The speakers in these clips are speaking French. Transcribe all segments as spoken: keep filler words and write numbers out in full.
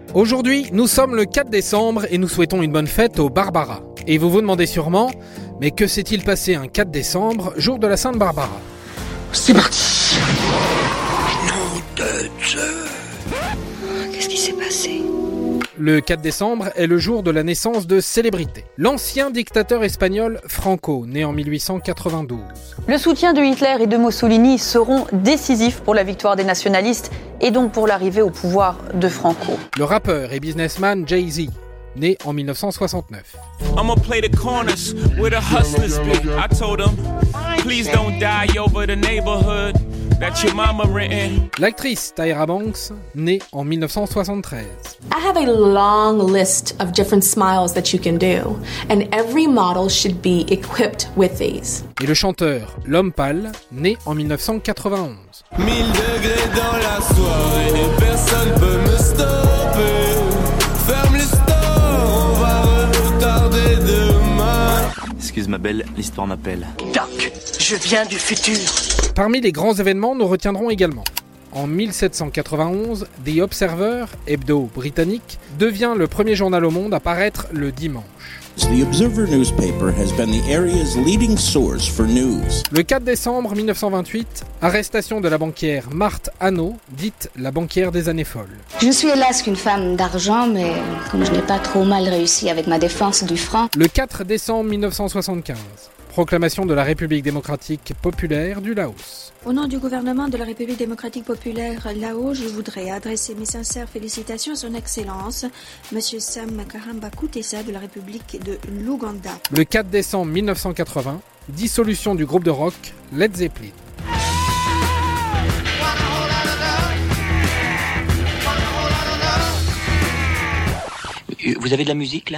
Aujourd'hui, nous sommes le quatre décembre et nous souhaitons une bonne fête aux Barbara. Et vous vous demandez sûrement, mais que s'est-il passé un quatre décembre, jour de la Sainte Barbara ? C'est parti. Nom de Dieu. Qu'est-ce qui s'est passé ? Le quatre décembre est le jour de la naissance de célébrités. L'ancien dictateur espagnol Franco, né en mille huit cent quatre-vingt-douze. Le soutien de Hitler et de Mussolini seront décisifs pour la victoire des nationalistes et donc pour l'arrivée au pouvoir de Franco. Le rappeur et businessman Jay-Z, né en mille neuf cent soixante-neuf. I'ma play the corners where the hustlers be. I told them, please don't die over the neighborhood that your mama renting. L'actrice Tyra Banks, née en mille neuf cent soixante-treize. I have a long list of different smiles that you can do, and every model should be equipped with these. Et le chanteur L'Homme Pâle, né en mille neuf cent quatre-vingt-onze. Mille degrés dans la soirée et personne peut me stopper. Ferme les stores, on va retarder demain. Excuse ma belle, l'histoire m'appelle. Doc, je viens du futur. Parmi les grands événements, nous retiendrons également. En mille sept cent quatre-vingt-onze, The Observer, hebdo britannique, devient le premier journal au monde à paraître le dimanche. The Observer newspaper has been the area's leading source for news. Le quatre décembre mille neuf cent vingt-huit, arrestation de la banquière Marthe Hannot, dite la banquière des années folles. Je ne suis hélas qu'une femme d'argent, mais comme je n'ai pas trop mal réussi avec ma défense du franc. Le quatre décembre mille neuf cent soixante-quinze, proclamation de la République démocratique populaire du Laos. Au nom du gouvernement de la République démocratique populaire Laos, je voudrais adresser mes sincères félicitations à son Excellence, Monsieur Sam Makaramba Kutesa de la République de l'Ouganda. Le quatre décembre mille neuf cent quatre-vingts, dissolution du groupe de rock Led Zeppelin. Vous avez de la musique là ?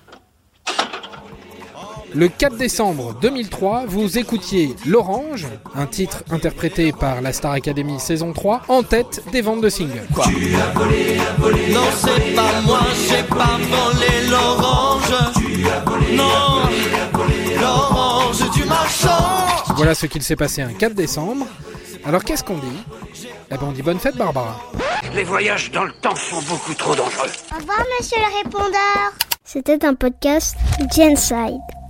Le quatre décembre deux mille trois, vous écoutiez L'Orange, un titre interprété par la Star Academy saison trois, en tête des ventes de singles. Quoi ? Tu as volé, volé, non, c'est pas moi, j'ai pas volé l'orange. Tu as volé, non, volé, l'orange du marchand. Voilà ce qu'il s'est passé un quatre décembre. Alors qu'est-ce qu'on dit ? Eh ben on dit bonne fête Barbara. Les voyages dans le temps sont beaucoup trop dangereux. Au revoir monsieur le répondeur. C'était un podcast Genside.